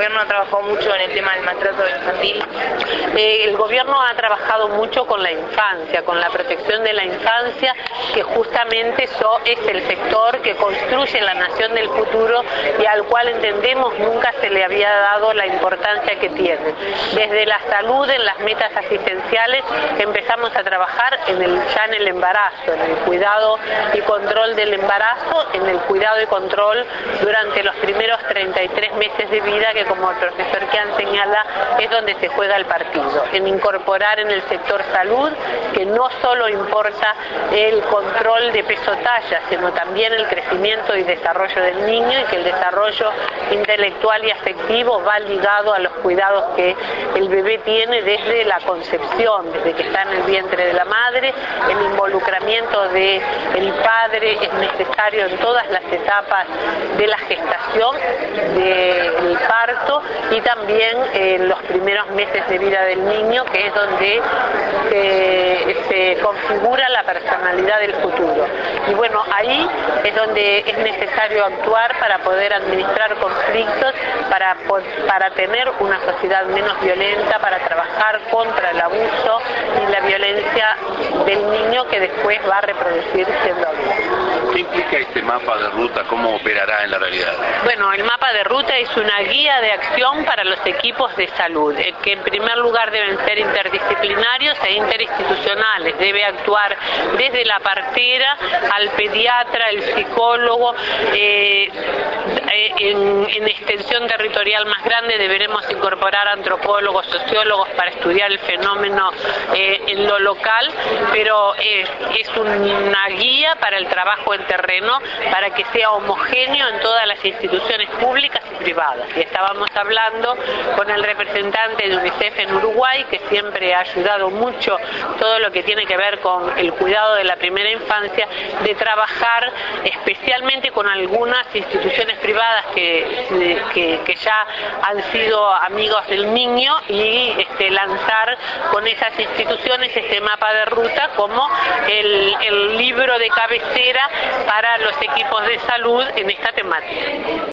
gobierno ha trabajado mucho en el tema del maltrato infantil. El gobierno ha trabajado mucho con la infancia, con la protección de la infancia, que justamente es el sector que construye la nación del futuro y al cual entendemos nunca se le había dado la importancia que tiene. Desde la salud, en las metas asistenciales, empezamos a trabajar ya en el embarazo, en el cuidado y control del embarazo, en el cuidado y control durante los primeros 33 meses de vida, que como el profesor Kian señala, es donde se juega el partido, en incorporar en el sector salud, que no solo importa el control de peso-talla, sino también el crecimiento y desarrollo del niño, y que el desarrollo intelectual y afectivo va ligado a los cuidados que el bebé tiene desde la concepción, desde que está en el vientre de la madre. El involucramiento del padre es necesario en todas las etapas de la gestación, del parto y también en los primeros meses de vida del niño, que es donde se configura la personalidad del futuro. Y bueno, ahí es donde es necesario actuar para poder administrar conflictos, para tener una sociedad menos violenta, para trabajar contra el abuso y la violencia del niño, que después va a reproducir siendo adulto. ¿Qué implica este mapa de ruta? ¿Cómo operará en la realidad? Bueno, el mapa de ruta es una guía de acción para los equipos de salud, que en primer lugar deben ser interdisciplinarios e interinstitucionales. Debe actuar desde la partera al pediatra, el psicólogo. En extensión territorial más grande deberemos incorporar antropólogos, sociólogos para estudiar el fenómeno en lo local, pero es una guía para el trabajo en terreno, para que sea homogéneo en todas las instituciones públicas y privadas. Y estábamos hablando con el representante de UNICEF en Uruguay, que siempre ha ayudado mucho todo lo que tiene que ver con el cuidado de la primera infancia, de trabajar especialmente con algunas instituciones privadas que ya han sido amigos del niño, y lanzar con esas instituciones este mapa de ruta como el libro de cabecera para los equipos de salud en esta temática.